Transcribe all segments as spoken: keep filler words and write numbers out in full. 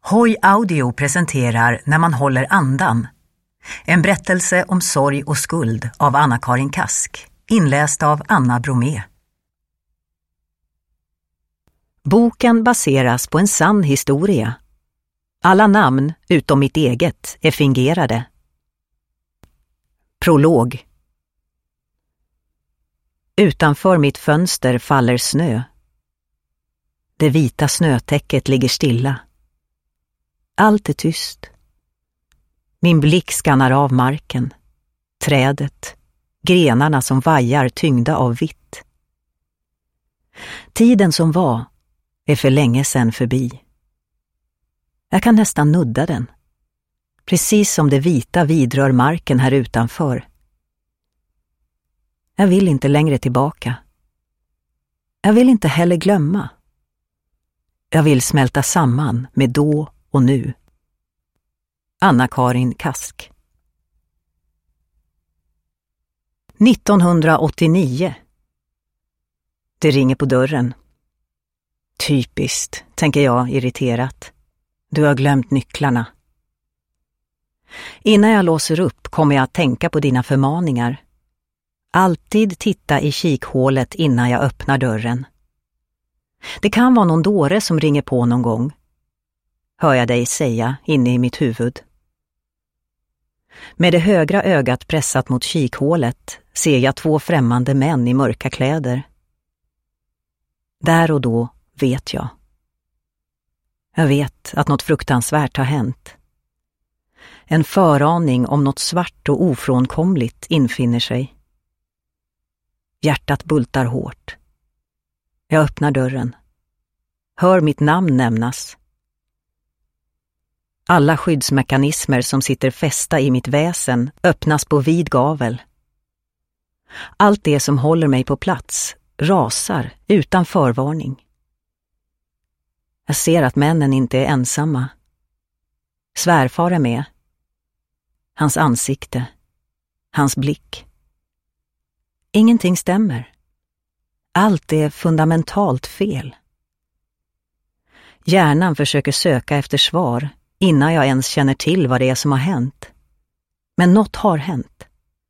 Hoj Audio presenterar När man håller andan. En berättelse om sorg och skuld av Anna-Karin Kask, inläst av Anna Bromé. Boken baseras på en sann historia. Alla namn, utom mitt eget, är fingerade. Prolog. Utanför mitt fönster faller snö. Det vita snötäcket ligger stilla. Allt är tyst. Min blick skannar av marken, trädet, grenarna som vajar tyngda av vitt. Tiden som var är för länge sedan förbi. Jag kan nästan nudda den, precis som det vita vidrör marken här utanför. Jag vill inte längre tillbaka. Jag vill inte heller glömma. Jag vill smälta samman med då och nu. Anna-Karin Kask. nittonhundraåttionio. Det ringer på dörren. Typiskt, tänker jag irriterat. Du har glömt nycklarna. Innan jag låser upp kommer jag att tänka på dina förmaningar. Alltid titta i kikhålet innan jag öppnar dörren. Det kan vara någon dåre som ringer på någon gång, hör jag dig säga inne i mitt huvud. Med det högra ögat pressat mot kikhålet ser jag två främmande män i mörka kläder. Där och då vet jag. Jag vet att något fruktansvärt har hänt. En föraning om något svart och ofrånkomligt infinner sig. Hjärtat bultar hårt. Jag öppnar dörren. Hör mitt namn nämnas. Alla skyddsmekanismer som sitter fästa i mitt väsen öppnas på vid gavel. Allt det som håller mig på plats rasar utan förvarning. Jag ser att männen inte är ensamma. Svärfar är med. Hans ansikte. Hans blick. Ingenting stämmer. Allt är fundamentalt fel. Hjärnan försöker söka efter svar innan jag ens känner till vad det är som har hänt. Men något har hänt.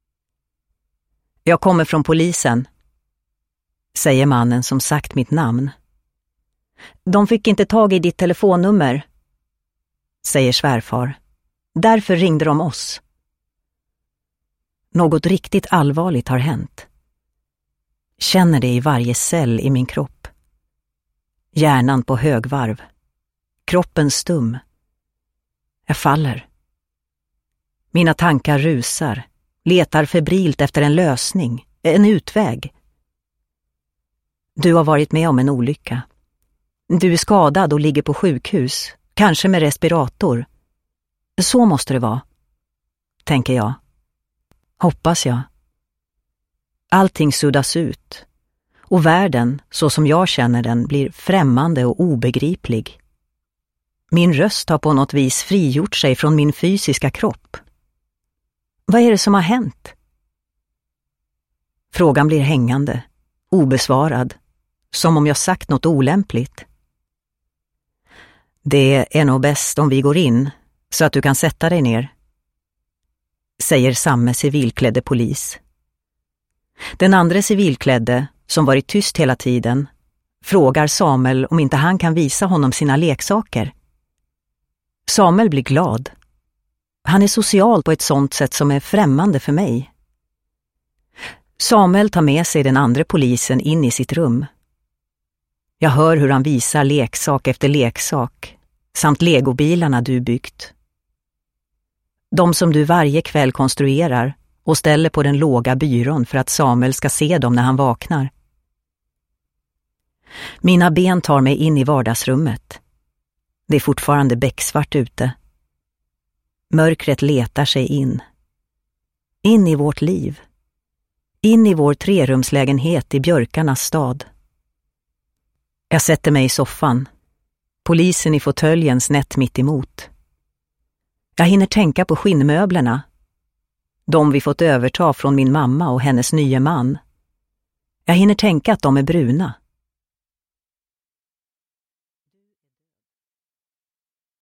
Jag kommer från polisen, säger mannen som sagt mitt namn. De fick inte tag i ditt telefonnummer, säger svärfar. Därför ringde de oss. Något riktigt allvarligt har hänt. Känner det i varje cell i min kropp. Hjärnan på högvarv. Kroppen stum. Jag faller. Mina tankar rusar, letar febrilt efter en lösning, en utväg. Du har varit med om en olycka. Du är skadad och ligger på sjukhus, kanske med respirator. Så måste det vara, tänker jag. Hoppas jag. Allting suddas ut, och världen, så som jag känner den, blir främmande och obegriplig. Min röst har på något vis frigjort sig från min fysiska kropp. Vad är det som har hänt? Frågan blir hängande, obesvarad, som om jag sagt något olämpligt. Det är nog bäst om vi går in, så att du kan sätta dig ner, säger samme civilklädde polis. Den andra civilklädde, som varit tyst hela tiden, frågar Samuel om inte han kan visa honom sina leksaker. Samuel blir glad. Han är social på ett sånt sätt som är främmande för mig. Samuel tar med sig den andra polisen in i sitt rum. Jag hör hur han visar leksak efter leksak, samt legobilarna du byggt. De som du varje kväll konstruerar och ställer på den låga byrån för att Samuel ska se dem när han vaknar. Mina ben tar mig in i vardagsrummet. Det är fortfarande becksvart ute. Mörkret letar sig in. In i vårt liv. In i vår trerumslägenhet i björkarnas stad. Jag sätter mig i soffan. Polisen i fåtöljen snett mitt emot. Jag hinner tänka på skinnmöblerna. De vi fått överta från min mamma och hennes nya man. Jag hinner tänka att de är bruna.